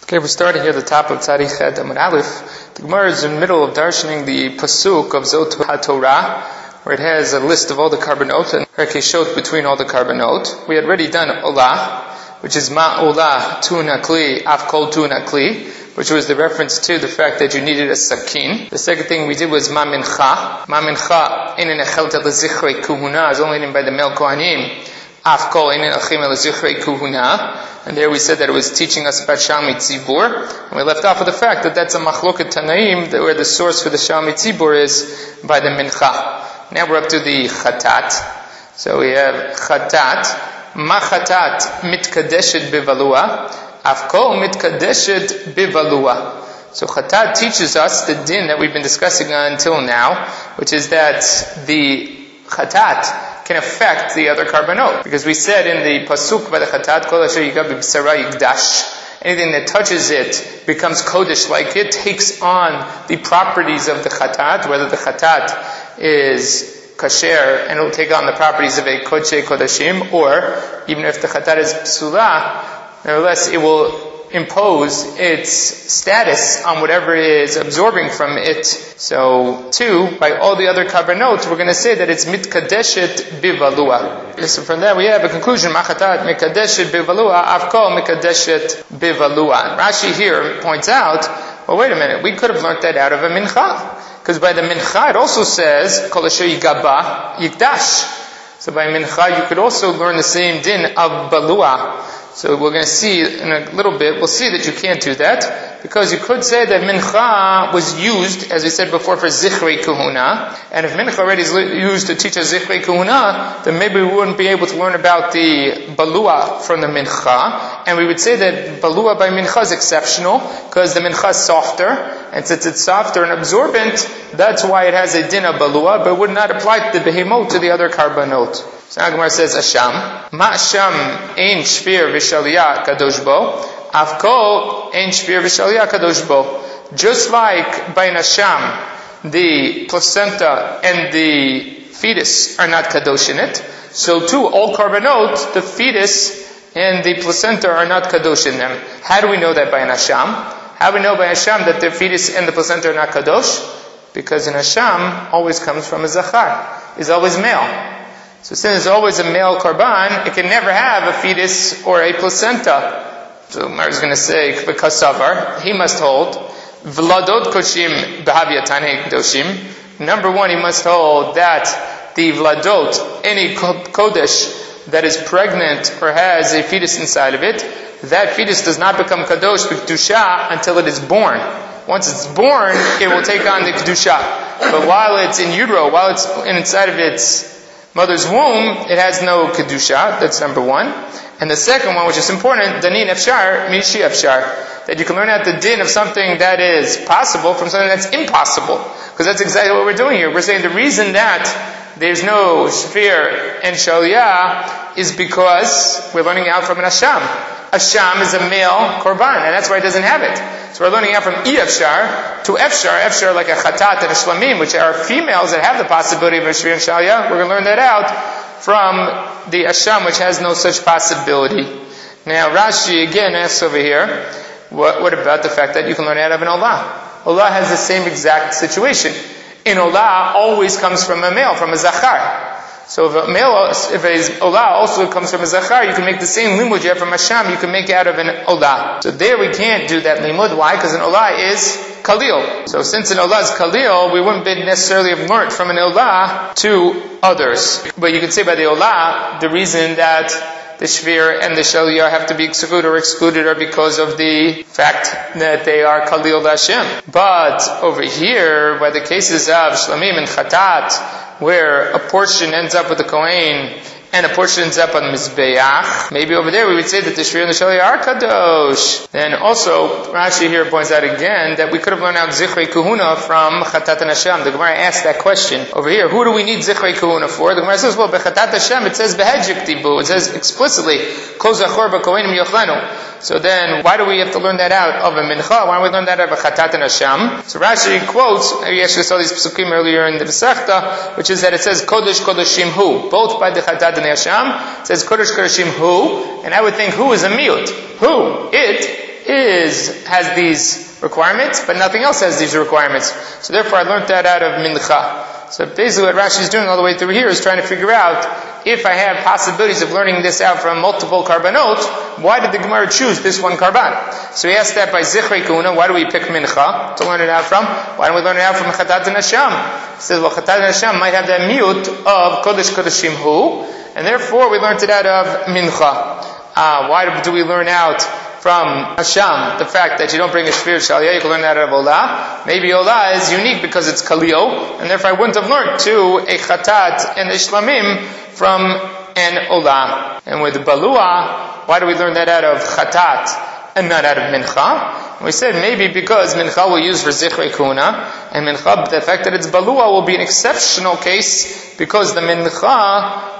Okay, we're starting here at the top of Tzadi Chet Amud Aleph. The Gemara is in the middle of darshaning the pasuk of Zot HaTorah, where it has a list of all the carbonot and Rekeshot between all the carbonot. We had already done Olah, which is Ma Olah Tu Nakli, Af Kol Tu Nakli, which was the reference to the fact that you needed a sakin. The second thing we did was Ma Mincha. Ma Mincha Inen Echelta L'Zichrei Kuhuna is only eaten by the male Kohanim. Af Kol Inen Achim L'Zichrei Kuhuna. And there we said that it was teaching us about Shalmi Tzibur. And we left off with the fact that that's a Machloket Tanaim, where the source for the Shalmi Tzibur is by the Mincha. Now we're up to the Chatat. So we have Chatat. Ma Chatat Mitkadeshet Bivalua. Af Kol Mitkadeshet Bivalua. So Chatat teaches us the din that we've been discussing until now, which is that the Chatat can affect the other carbonot. Because we said in the pasuk by the Chatat, Kol asher yiga b'bsara yigdash. Anything that touches it becomes kodesh like it, takes on the properties of the Chatat, whether the Chatat is kasher, and it will take on the properties of a kodesh kodashim, or even if the Chatat is psula, nevertheless it will impose its status on whatever is absorbing from it. So, too, by all the other carbonot, we're going to say that it's mitkadeshet bivalua. So from there we have a conclusion, machatat mikadeshet bivalua, avkol mikadeshet bivalua. Rashi here points out, well, wait a minute, we could have learned that out of a mincha. Because by the mincha it also says, kol asher yigaba yigdash. So by mincha you could also learn the same din of balua. So we're going to see in a little bit, we'll see that you can't do that, because you could say that mincha was used, as we said before, for zichrei kuhuna, and if mincha already is used to teach us zichrei kuhuna, then maybe we wouldn't be able to learn about the balua from the mincha, and we would say that balua by mincha is exceptional, because the mincha is softer, and since it's softer and absorbent, that's why it has a din of balua, but it would not apply to the behemot, to the other carbonot. So now Gemara says, Asham. Ma Asham ein shvir v'shaliyah kadosh bo. Avkol ein shvir v'shaliyah kadosh bo. Just like by an Asham, the placenta and the fetus are not kadosh in it, so too, all carbonot, the fetus and the placenta are not kadosh in them. How do we know that by an Asham? How do we know by Asham that the fetus and the placenta are not kadosh? Because an Asham always comes from a Zachar. Is always male. So since it's always a male karban, it can never have a fetus or a placenta. So Mar is going to say, Kasavar, he must hold, Vladot koshim b'havyatane kdoshim. Number one, he must hold that the vladot, any kodesh that is pregnant or has a fetus inside of it, that fetus does not become kadosh b'kedusha until it is born. Once it's born, it will take on the kedusha. But while it's in utero, while it's inside of its mother's womb, it has no kedusha. That's number one. And the second one, which is important, danin efshar mishi efshar, that you can learn out the din of something that is possible from something that's impossible. Because that's exactly what we're doing here. We're saying the reason that there's no shvir and shaliyah is because we're learning out from an asham. Asham is a male korban, and that's why it doesn't have it. So we're learning out from efshar to efshar like a chatat and a shlamim, which are females that have the possibility of a shvir and shaliyah. We're going to learn that out from the asham, which has no such possibility. Now Rashi again asks over here, what about the fact that you can learn out of an olah? Olah has the same exact situation. In olah always comes from a male, from a zachar. So if a olah also comes from a zachar, you can make the same limud you have from Asham, you can make out of an olah. So there we can't do that limud. Why? Because an olah is kalil. So since an olah is kalil, we wouldn't necessarily have learned from an olah to others. But you can say by the olah, the reason that the shvir and the shaliyah have to be excluded are because of the fact that they are kalil Hashem. But over here, by the cases of shlamim and chatat, where a portion ends up with the kohen and a portion ends up on the mizbeach, maybe over there we would say that the shvir and the shaliyah are kadosh. Then also, Rashi here points out again that we could have learned out zichrei kuhuna from chatat and Hashem. The Gemara asked that question over here. Who do we need zichrei kuhuna for? The Gemara says, well, bechatat Hashem, it says behedjik tibu. It says explicitly, kol zachor b'kohenim yochlenu. So then, why do we have to learn that out of a mincha? Why don't we learn that out of a chatat and Hashem? So Rashi quotes, we actually saw these psukim earlier in the Masechta, which is that it says kodesh kodeshim hu, both by the chatat and the Hashem. It says kodesh kodeshim hu, and I would think who is a miut. Who? It has these requirements, but nothing else has these requirements. So therefore I learned that out of Mincha. So basically what Rashi is doing all the way through here is trying to figure out if I have possibilities of learning this out from multiple karbanot, why did the Gemara choose this one karban? So he asked that by Zichrei Kuna, why do we pick Mincha to learn it out from? Why don't we learn it out from Chatat and Hasham? He says, well, Chatat and Hasham might have that mute of Kodesh Kodeshim Hu, and therefore we learned it out of Mincha. Why do we learn out from Hasham the fact that you don't bring a Shvir Shaliyah, you can learn that out of Olah? Maybe Olah is unique because it's Kalio, and therefore I wouldn't have learned to a Chatat and a Shlamim from an Olah. And with Balua, why do we learn that out of Chatat and not out of Mincha? We said maybe because Mincha will use for Zichrei Kuna, and Mincha, the fact that it's Balua will be an exceptional case because the Mincha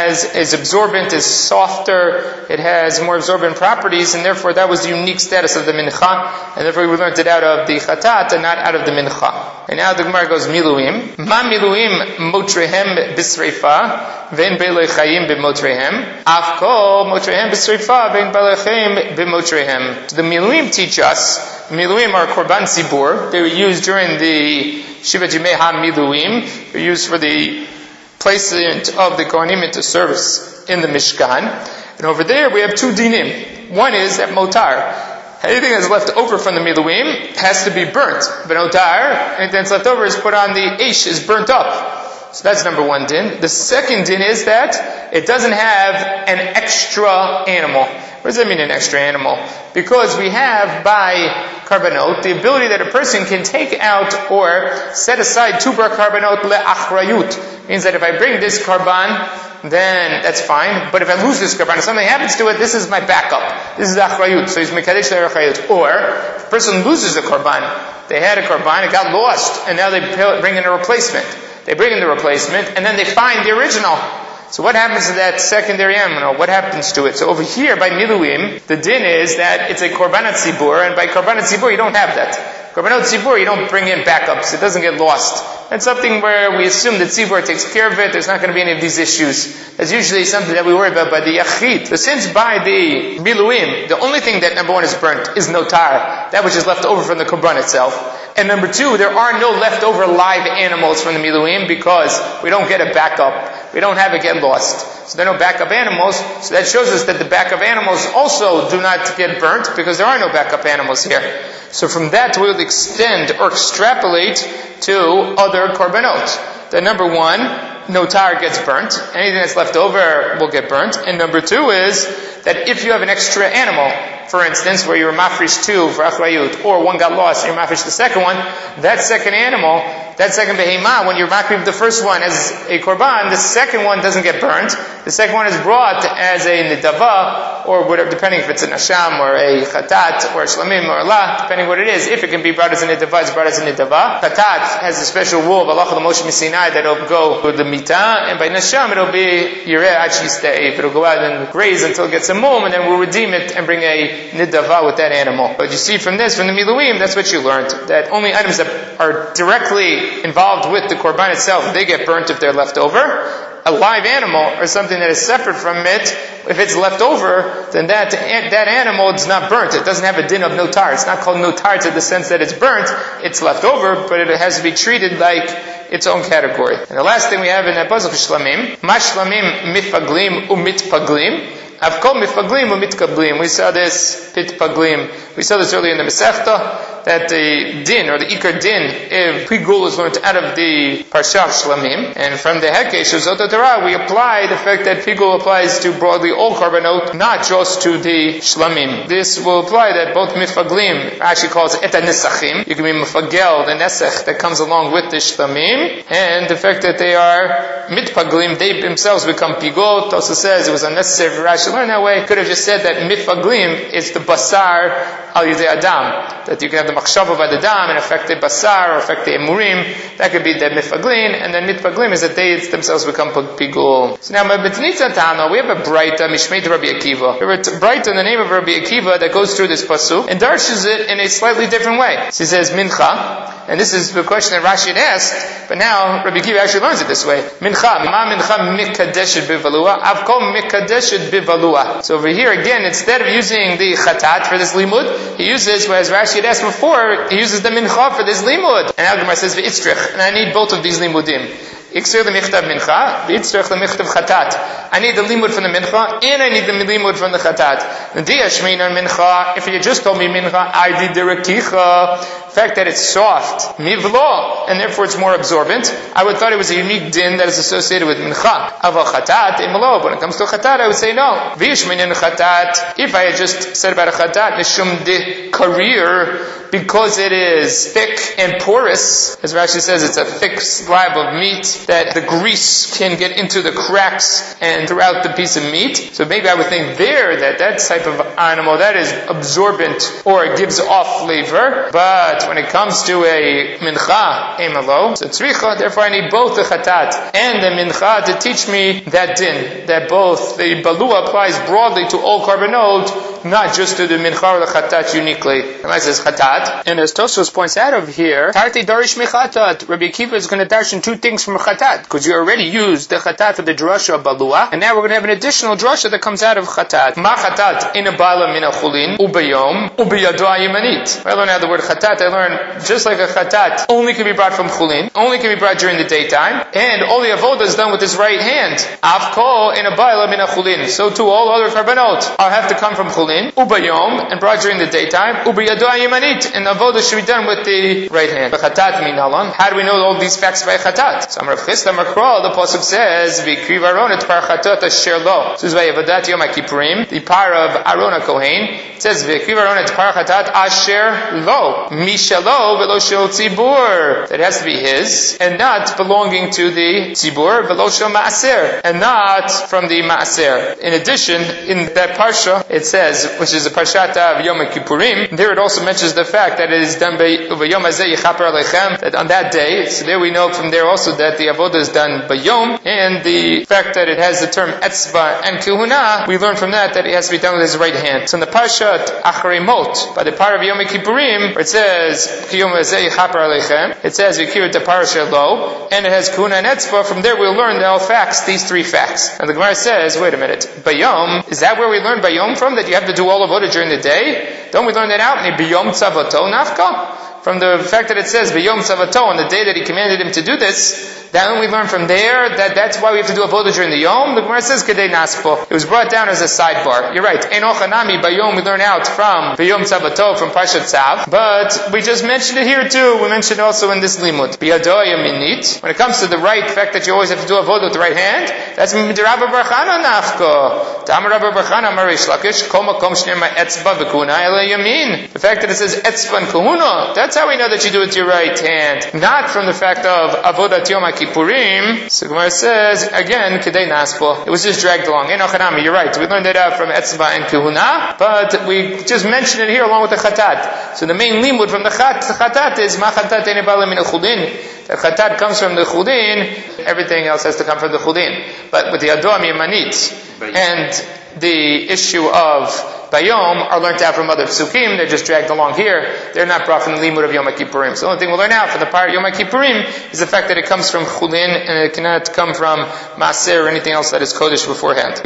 is absorbent, is softer, it has more absorbent properties, and therefore that was the unique status of the Mincha, and therefore we learned it out of the Chatat and not out of the Mincha. And now the Gemara goes Miluim. Ma Miluim motrehem b'sreifa vein be'lei chayim b'motrehem af kol motrehem b'sreifa vein be'lei chayim b'motrehem. The Miluim teach us, Miluim are Korban Zibur. They were used during the Shivat Yimei HaMiluim. They were used for the placement of the Kohanim into service in the Mishkan. And over there we have two dinim. One is that motar, anything that's left over from the Miluim has to be burnt. But notar, anything that's left over is put on the Eish, is burnt up. So that's number one din. The second din is that it doesn't have an extra animal. What does that mean, an extra animal? Because we have by karbanot the ability that a person can take out or set aside two bar karbanot le'achrayut. Means that if I bring this karban, then that's fine. But if I lose this karban, if something happens to it, this is my backup. This is achrayut. So he's mekadesh le'achrayut. Or if a person loses a karban, they had a karban, it got lost, and now they bring in a replacement. They bring in the replacement, and then they find the original. So what happens to that secondary animal? What happens to it? So over here by Miluim, the din is that it's a Korbanat Zibur, and by Korbanat Zibur you don't have that. Korbanot Zibur, you don't bring in backups. It doesn't get lost. That's something where we assume that Zibur takes care of it. There's not going to be any of these issues. That's usually something that we worry about by the Yachid. So since by the Miluim, the only thing that number one is burnt is notar, that which is left over from the Korban itself. And number two, there are no leftover live animals from the Miluim because we don't get a backup. We don't have it get lost. So there are no backup animals. So that shows us that the backup animals also do not get burnt because there are no backup animals here. So from that we'll extend or extrapolate to other korbanot. That number one, notar gets burnt. Anything that's left over will get burnt. And number two is that if you have an extra animal, for instance, where you were mafresh two for achrayut, or one got lost and you're mafresh the second one, that second animal, that second behemah, when you're makriv the first one as a korban, the second one doesn't get burnt. The second one is brought as a nidava, or whatever, depending if it's an asham, or a chatat, or a shlamim, or Allah, depending what it is. If it can be brought as a nidava, it's brought as a nidava. Chatat has a special rule of Allah Moshe Sinai that it'll go to the mitah, and by nasham it'll be yireh achi sta'if. It'll go out and graze until it gets a mum, and then we'll redeem it and bring a nidava with that animal. But you see from this, from the Miluim, that's what you learned. That only items that are directly involved with the korban itself, they get burnt if they're left over. A live animal or something that is separate from it, if it's left over, then that animal is not burnt. It doesn't have a din of notar. It's not called notar to the sense that it's burnt. It's left over, but it has to be treated like its own category. And the last thing we have in that pasuk is shlamim. Ma shlamim mifaglim umitpaglim. Avkol mifaglim umitkablim. We saw this pitpaglim. We saw this earlier in the Masechta, that the din, or the ikar din, if pigul is learned out of the parsha of shlamim, and from the hekesh of Zot Torah, we apply the fact that pigul applies to broadly all karbanot, not just to the shlamim. This will apply that both mifaglim actually calls et nesachim. You can be mifagel, the nesach that comes along with the shlamim, and the fact that they are mitpaglim, they themselves become pigul. Tosa says it was unnecessary for Rashi to learn that way. Could have just said that mifaglim is the basar al yidei adam, that you can have the machshava by the dam and affect the basar or affect the emurim. That could be the mifaglim, and then mitpaglim is that they themselves become pigul. So now, we have a braita mishmeit Rabbi Akiva. We have a braita in the name of Rabbi Akiva that goes through this pasuk and darshes it in a slightly different way. So he says mincha, and this is the question that Rashi had asked, but now Rabbi Akiva actually learns it this way. Mincha, ma mincha mikadeshet bivalua, avkol mikadeshet bivalua. balua. So over here again, instead of using the chatat for this limud, he uses, as Rashi had asked before, he uses the mincha for this limud. And now Gemara says v'itzrich, and I need both of these limudim. Iksir the michtav mincha, v'itzrich the michtav chatat. I need the limud from the mincha, and I need the limud from the chatat. If you just told me mincha, I did the rekicha. The fact that it's soft, mivlo, and therefore it's more absorbent, I would thought it was a unique din that is associated with mincha. Ava chatat, imlo. When it comes to chatat, I would say no. V'yishminin chatat. If I had just said about a chatat, nishum de karir, because it is thick and porous, as Rashi says, it's a thick slab of meat that the grease can get into the cracks and throughout the piece of meat. So maybe I would think there that type of animal, that is absorbent or it gives off flavor. But when it comes to a mincha, emalo, so tzricha, therefore I need both the chatat and the mincha to teach me that din, that both the balua applies broadly to all carbonot, not just to the mincha or the chatat uniquely. And says chatat, and as Tosfos points out over here, tarti darish mechatat. Rabbi Akiva is going to darshan two things from chatat, because you already used the chatat for the drasha of balua, and now we're going to have an additional drasha that comes out of chatat. Ma chatat in a bala min achulin ubayom ubiyado ayimanit. I learn how the word chatat. I learn just like a chatat only can be brought from chulin, only can be brought during the daytime, and all the avodah is done with his right hand. Avko in a bala min achulin. So too all other carbonot I'll have to come from chulin ubayom and brought during the daytime ubiyado ayimanit, and the avodah should be done with the right hand. Chatat minalan. How do we know all these facts by chatat? So Amar Chisda Makra, the pasuk says v'kriv Aaron et par chatat asher lo. This is by Avodat Yom HaKippurim, the par of Aaron HaKohen. It says v'kriv Aaron et par chatat asher lo. Mishalo v'lo shel tzibur. That has to be his, and not belonging to the tzibur, v'lo shel ma'aser, and not from the ma'aser. In addition, in that parsha, it says, which is a parshat of Yom HaKippurim, there it also mentions the fact that it is done by Yom Hazeh Yichaper Aleichem, that on that day, so there we know from there also that the avodah is done by Yom, and the fact that it has the term etzba and kihuna, we learn from that it has to be done with his right hand. So in the parshat Acharei Mot, by the part of Yom Kippurim, where it says Yom Hazeh Yichaper Aleichem, it says V'kir the parasha lo, and it has kihuna and etzba. From there we'll learn all facts, these three facts. And the Gemara says, wait a minute, Bayom, is that where we learn Bayom from? That you have to do all avodah during the day? Don't we learn that out? Bayom tzavato nafka? From the fact that it says B'yom Tzavato, on the day that he commanded him to do this, then we learn from there that that's why we have to do avodah during the Yom. The Gemara says Kedei Naspo. It was brought down as a sidebar. You're right. Enoch Hanami B'yom we learn out from B'yom Tzavato from Parshat Tzav, but we just mentioned it here too. We mentioned it also in this limud. B'yadoya minit. When it comes to the right, fact that you always have to do avodah with the right hand, that's Midrabba Barchana Nafko. Tam Rabba Barchana Marish Lakish Kol Makom Shnei Etzba V'Kuna Ele Yamin. The fact that it says Etzba and Kahuna, that's how we know that you do it with your right hand, not from the fact of avodat Yom HaKippurim. So Gemara says again, kedei naspo. It was just dragged along. Enochanami, you're right. We learned that out from etzba and kahuna, but we just mentioned it here along with the chatat. So the main limud from the chatat is ma chatat ein bala min chulin. The chatat comes from the chulin. Everything else has to come from the chulin. But with the adom yamanit and the issue of Bayom are learned out from other psukim. They're just dragged along here. They're not brought from the limud of Yom HaKippurim. So the only thing we'll learn out from the part of Yom HaKippurim is the fact that it comes from chulin and it cannot come from maaser or anything else that is kodesh beforehand.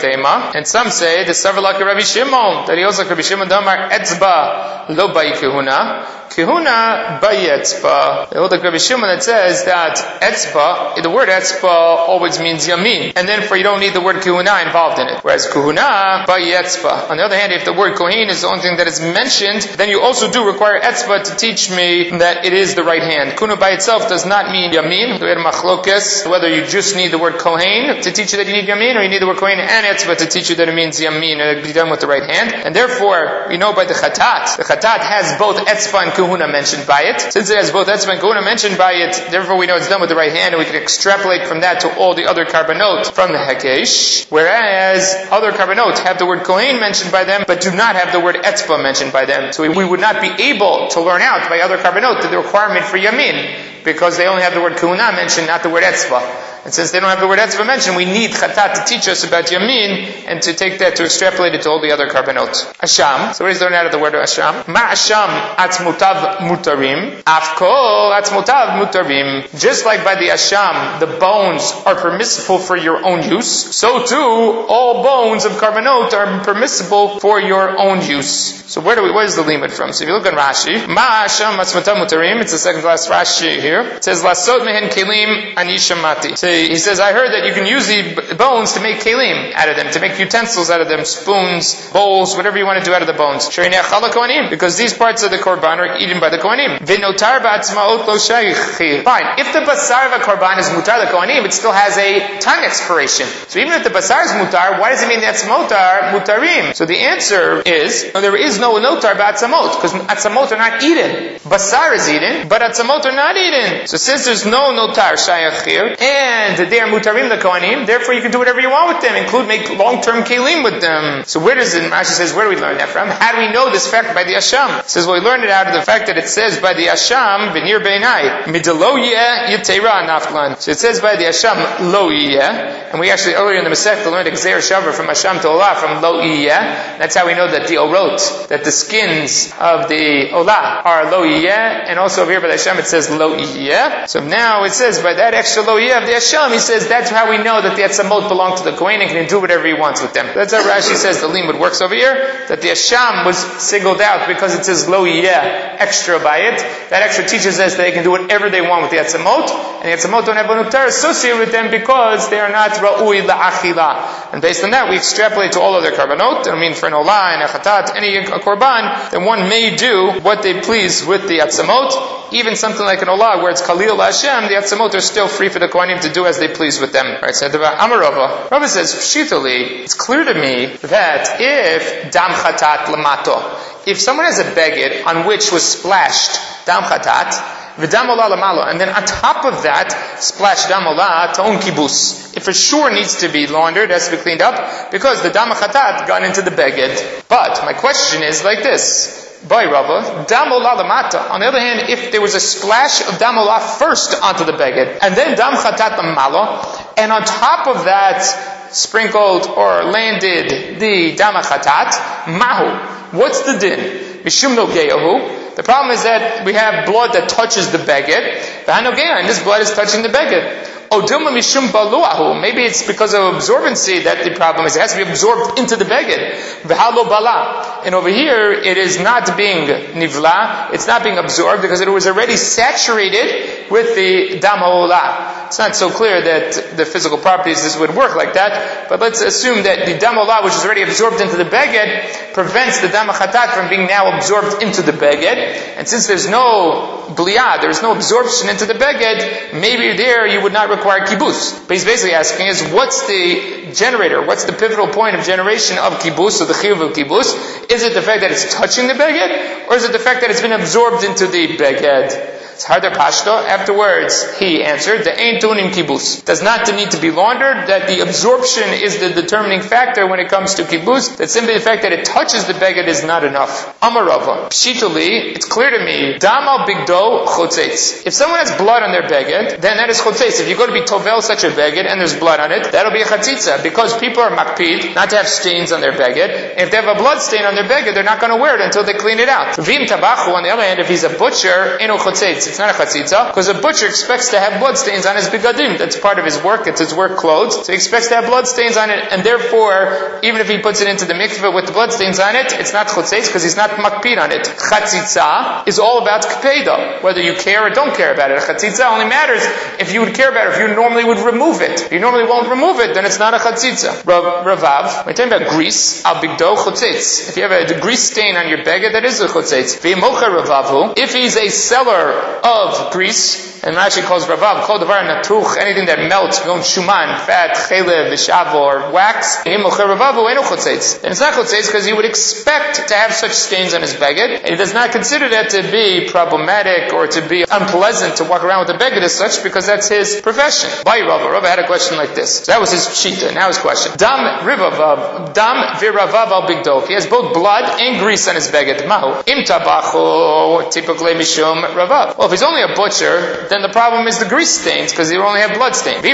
And some say the Savar like Rabbi Shimon, that he also like Rabbi Shimon Damar etzba lo bai kehuna. Kehuna by etzba. The old Rabbi Shimon that says that etzba, the word etzba always means yamin, and therefore you don't need the word kehuna involved in it. Whereas kehuna by etzba. On the other hand, if the word kohen is the only thing that is mentioned, then you also do require etzba to teach me that it is the right hand. Kehuna by itself does not mean yamin. We had machlokes whether you just need the word kohen to teach you that you need yamin, or you need the word kohen and etzba to teach you that it means yamin, and it be done with the right hand. And therefore, we know by the chatat has both etzba and kahuna mentioned by it. Since it has both etzba and kahuna mentioned by it, therefore we know it's done with the right hand, and we can extrapolate from that to all the other carbonot from the hekesh. Whereas other carbonot have the word kohen mentioned by them, but do not have the word etzba mentioned by them. So we would not be able to learn out by other carbonot the requirement for yamin, because they only have the word kahuna mentioned, not the word etzba. And since they don't have the word etzva mentioned, we need chatat to teach us about yamin and to take that to extrapolate it to all the other carbonot. Asham. So what is learned out of the word of asham? Ma asham atzmutav mutarim. Afkol atzmutav mutarim. Just like by the asham, the bones are permissible for your own use, so too, all bones of carbonot are permissible for your own use. So where is the limit from? So if you look at Rashi, Ma asham atzmutav mutarim, it's the second last Rashi here. It says, Lasod mehen kelim ani shamati. So he says, I heard that you can use the bones to make kelim out of them, to make utensils out of them, spoons, bowls, whatever you want to do out of the bones. Because these parts of the korban are eaten by the kohanim. Fine. If the basar of a korban is mutar the kohanim, it still has a time expiration. So even if the basar is mutar, why does it mean that's mutarim? So the answer is, there is no notar ba'atzamot, because atzamot are not eaten. Basar is eaten, but atzamot are not eaten. So since there's no notar shayach here, and they are mutarim the kohanim, therefore you can do whatever you want with them, include make long-term kelim with them. So where does it, Rashi says, where do we learn that from? How do we know this fact by the asham? It says, well, we learned it out of the fact that it says by the asham, v'nir beinai, midelo yeh yitera naftlan. So it says by the asham, lo yeh, and we actually earlier in the Masechta learned Gzeir Shavar from asham to olah, from lo yeh. That's how we know that the orot, that the skins of the olah are lo yeh, and also over here by the asham it says lo yeh. So now it says by that extra lo yeh of the asham, he says that's how we know that the atzamot belong to the kohen and can do whatever he wants with them. That's how Rashi says the limud works over here, that the asham was singled out because it says lo yeh extra by it. That extra teaches us that they can do whatever they want with the atzamot, and the atzamot don't have a nutar associated with them because they are not ra'ui la'achila. And based on that, we extrapolate to all other karbanot. I mean, for an olah and a chatat, any korban, then one may do what they please with the atzamot. Even something like an olah, where it's kalil Hashem, the atzamot are still free for the kohanim to do as they please with them. Right? So Amar Rava says, Pshitali, it's clear to me that if dam chatat lamato, if someone has a beged on which was splashed dam chatat, v'dam olah lamalo, and then on top of that, splash dam olah ta'on kibus. It for sure needs to be laundered, has to be cleaned up, because the dam chatat got into the beged. But my question is like this. By Rava, dam olah lamata. On the other hand, if there was a splash of dam olah first onto the beged, and then dam chatat lamalo, and on top of that sprinkled or landed the dam chatat, mahu. What's the din? Mishum no geyahu. The problem is that we have blood that touches the beged, and this blood is touching the beged. Maybe it's because of absorbency that the problem is. It has to be absorbed into the beged. And over here, it is not being nivla, it's not being absorbed because it was already saturated with the dam ha'olah. It's not so clear that the physical properties this would work like that, but let's assume that the dam ha'olah, which is already absorbed into the beged, prevents the dam chatat from being now absorbed into the beged. And since there's no bliyah, there's no absorption into the beged, maybe there you would not require kibus. But he's basically asking is, what's the generator? What's the pivotal point of generation of kibus, or the chiyuv of kibus? Is it the fact that it's touching the beged, or is it the fact that it's been absorbed into the beged? It's harder pashto. Afterwards, he answered, the ein tunim kibus. Does not need to be laundered, that the absorption is the determining factor when it comes to kibus, that simply the fact that it touches the beged is not enough. Amarava. Pshituli, it's clear to me, dam al bigdo chotzetz. If someone has blood on their beged, then that is chotzetz. If you go to be tovel such a beged and there's blood on it, that'll be a chatzitza, because people are makpid not to have stains on their beged. If they have a blood stain on their beged, they're not going to wear it until they clean it out. Vim tabachu, on the other hand, if he's a butcher, eno chotzetz. It's not a chatzitza, because a butcher expects to have blood stains on his bigadim. That's part of his work. It's his work clothes. So he expects to have blood stains on it, and therefore, even if he puts it into the mikveh with the blood stains on it, it's not chotzetz because he's not makpid on it. Chatzitza is all about kpeda, whether you care or don't care about it. A chatzitza only matters if you would care about it, if you normally would remove it. If you normally won't remove it, then it's not a chatzitza. Ravav, we're talking about grease, al bigdo chotzetz. If you have a grease stain on your beged, that is a chotzetz. V'imocha ravavu, if he's a seller of grease, and Rashi calls Ravav, kol davar natuch, anything that melts, shuman, fat, chelev, v'shav, or wax, then it's not chotzetz because he would expect to have such stains on his beged, and he does not consider that to be problematic or to be unpleasant to walk around with the beged as such, because that's his profession. By Rava had a question like this. So that was his pshita. Now his question. Dam viravav al bigdo. He has both blood and grease on his beged. Mahu im tabachu typically mishum ravav. Well, if he's only a butcher, then the problem is the grease stains, because he will only have blood stains.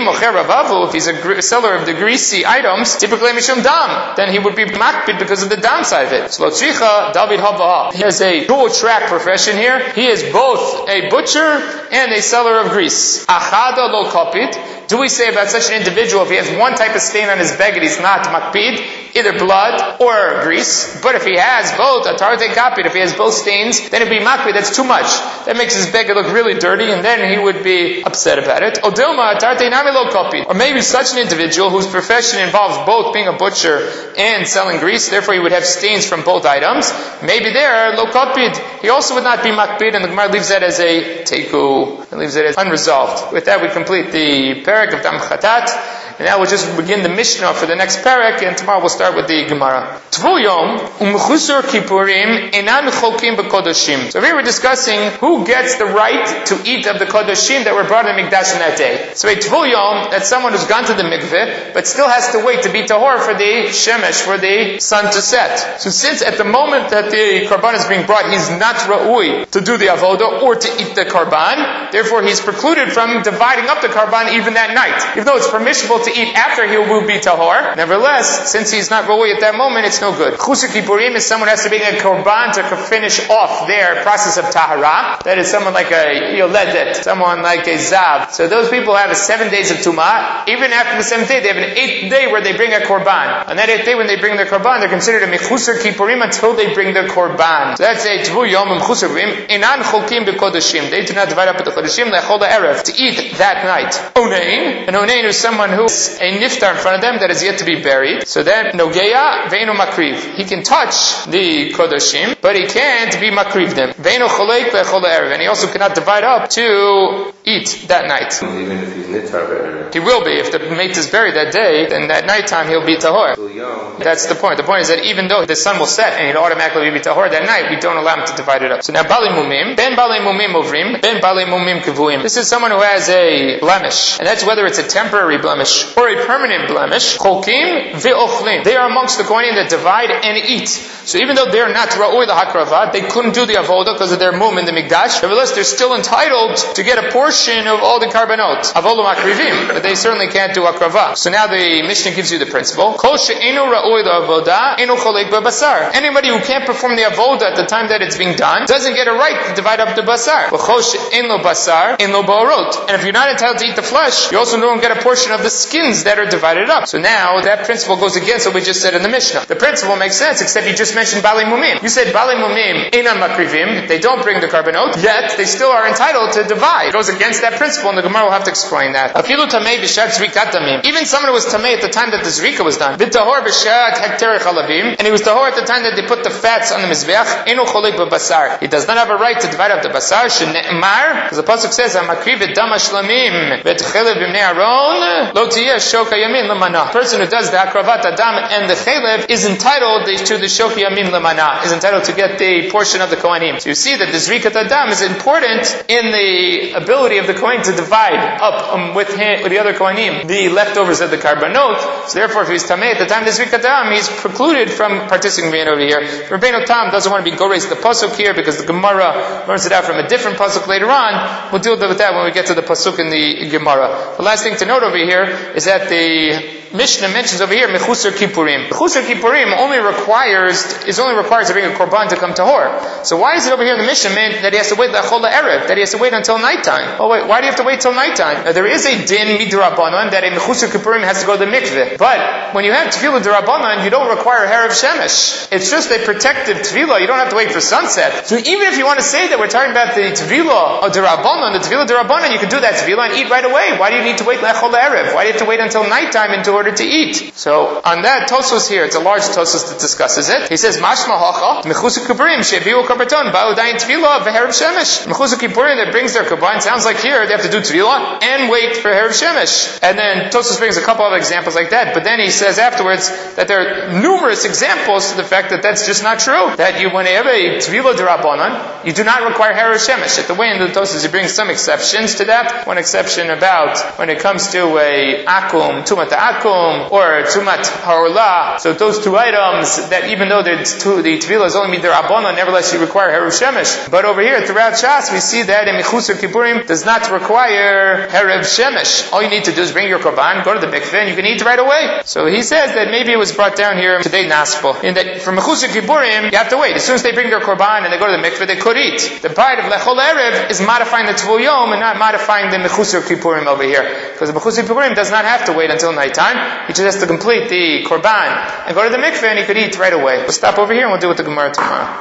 If he's a seller of the greasy items, typically mishum dam, then he would be makpid because of the downside of it. So David Hava, he has a dual track profession here. He is both a butcher and a seller of grease. Achada lo kopid. Do we say about such an individual, if he has one type of stain on his beged, he's not makpid, either blood or grease? But if he has both, atarte kapid, if he has both stains, then it'd be makpid. That's too much. That makes his beged look really dirty, and then he would be upset about it. Odilma atarte nami lo kopid. Or maybe such an individual whose profession involves both being a butcher and selling grease, therefore he would have stains from both items. Maybe there, lo kopid, he also would not be makpid, and the Gemara leaves that as a teiku. It leaves it as unresolved. With that, we complete the parak of Dam Chatat. And now we'll just begin the Mishnah for the next parak, and tomorrow we'll start with the Gemara. Tvul Yom u'mechusar kippurim einan cholkim b'kodoshim. So here we're discussing who gets the right to eat of the kodoshim that were brought in the mikdash on that day. So a Tvul Yom, that's someone who's gone to the mikveh, but still has to wait to be tahor for the shemesh, for the sun to set. So since at the moment that the karban is being brought, he's not ra'ui to do the avoda or to eat the karban, therefore he's precluded from dividing up the karban even that night. Even though it's permissible to eat after he will be tahor, nevertheless, since he's not ra'ui at that moment, it's no good. Chusar kippurim is someone who has to bring a korban to finish off their process of tahara. That is someone like a yoledet, someone like a zav. So those people have 7 days of tumah. Even after the 7th day, they have an 8th day where they bring a korban. On that 8th day, when they bring their korban, they're considered a mechusar kippurim until they bring their korban. So that's a tvul yom mechusar kippurim. Inan cholkim b'kodashim. They do not divide up the kodashim lechol erev to eat that night. Onein. An onein is someone who is a niftar in front of them that is yet to be buried. So then nogeya ve'enu makriv. He can touch the kodashim, but he can't be makriv them. Ve'enu cholek lechol erev. And he also cannot divide up to eat that night. Even if he's niftar, he will be. If the mate is buried that day, then that nighttime he'll be tahor. That's the point. The point is that even though the sun will set and he'll automatically be tahor that night, we don't allow him to divide it up. So now bali mumim, ben bali mumim ovrim, ben bali mumim kivuim. This is someone who has a blemish, and that's whether it's a temporary blemish or a permanent blemish. Cholkim ve'ochlim. They are amongst the kohanim that divide and eat. So even though they're not ra'ui the hakrava, they couldn't do the avoda because of their mum in the mikdash. Nevertheless, they're still entitled to get a portion of all the karbanot. Avolu makrivim, but they certainly can't do akrava. So now the Mishnah gives you the principle. Kol she'enu ra'ui the avoda, enu cholek b'basar. Anybody who can't perform the avoda at the time that it's being done doesn't get a right to divide up the basar. V'chol she'en lo basar, en lo ba'orot. And if you're not entitled to eat the flesh, you also don't get a portion of the skins that are divided up. So now that principle goes against what we just said in the Mishnah. The principle makes sense, except you just mentioned bali mumim. You said bali mumim einan makrivim. They don't bring the karbanot, yet they still are entitled to divide. It goes against that principle, and the Gemara will have to explain that. Afilu tamei b'shat zrikat damim. Even someone who was tamei at the time that the zrika was done. V'tahor b'shat hekterich halavim. And he was tahor at the time that they put the fats on the mizbeach. Enu cholek b'basar. He does not have a right to divide up the basar. Shene'emar, because the pasuk says, "Hamakriv et dam hashlamim v'tchelev b'mnei Aaron lo tiyeh shoka yamin lemana." The person who does the akravat adam and the chelev is entitled to the shoka yamin lemana. Is entitled to get the portion of the kohanim. So you see that the zrikat adam is important in the ability of the kohen to divide up with the other kohanim the leftovers of the karbanot. So therefore, if he's tamei at the time of the zrikat adam, he's precluded from participating over here. Rabbeinu Tam doesn't want to be goreis the pasuk here because the Gemara learns it out from a different pasuk later on. We'll deal with that when we get to the pasuk in the Gemara. The last thing to note over here is that the Mishnah mentions over here mechusar kippurim. Mechusar kippurim only requires to bring a korban to come tahor. So why is it over here in the Mishnah that he has to wait lechol erev, that he has to wait until nighttime? Oh wait, why do you have to wait till nighttime? Now, there is a din midrabanan that a mechusar kippurim has to go to the mikveh. But when you have tefillah derabanan, you don't require herav shemesh. It's just a protective tefillah. You don't have to wait for sunset. So even if you want to say that we're talking about the tefillah of derabanan, the tefillah derabanan, you can do that tefillah and eat right away. Why do you need to wait lechol erev? Why do you have to wait until nighttime in order to eat? So on that Tosfos here, it's a large Tosfos that discusses it. He says, Mashma hacha, mechusar kippurim, shebiu karbaton, ba'u dayin tefillah, v'herav shemesh. Mechusar kippurim that brings their korban, sounds like here, they have to do tefillah and wait for herav shemesh. And then Tosfos brings a couple of examples like that, but then he says afterwards that there are numerous examples to the fact that that's just not true. That when you have a tefillah derabanan, you do not require herav shemesh. At the way in the Tosfos, he brings some exceptions to that. One exception about when it comes to a akum, tumat akum, Takum or Tumat Haorla. So those two items that even though the Tevilah is only Midirabona, nevertheless you require Heruv Shemesh. But over here throughout Shas we see that in Mechusar Kippurim does not require Heruv Shemesh. All you need to do is bring your korban, go to the mikveh, and you can eat right away. So he says that maybe it was brought down here today Naspel. In that for Mechusar Kippurim you have to wait. As soon as they bring their korban and they go to the mikveh, they could eat. The part of Lechol Erev is modifying the Tvul Yom and not modifying the Mechusar Kippurim over here. Because the Mechusar Kippurim does not have to wait until nighttime. He just has to complete the korban and go to the mikveh and he could eat right away. We'll stop over here and we'll deal with the Gemara tomorrow.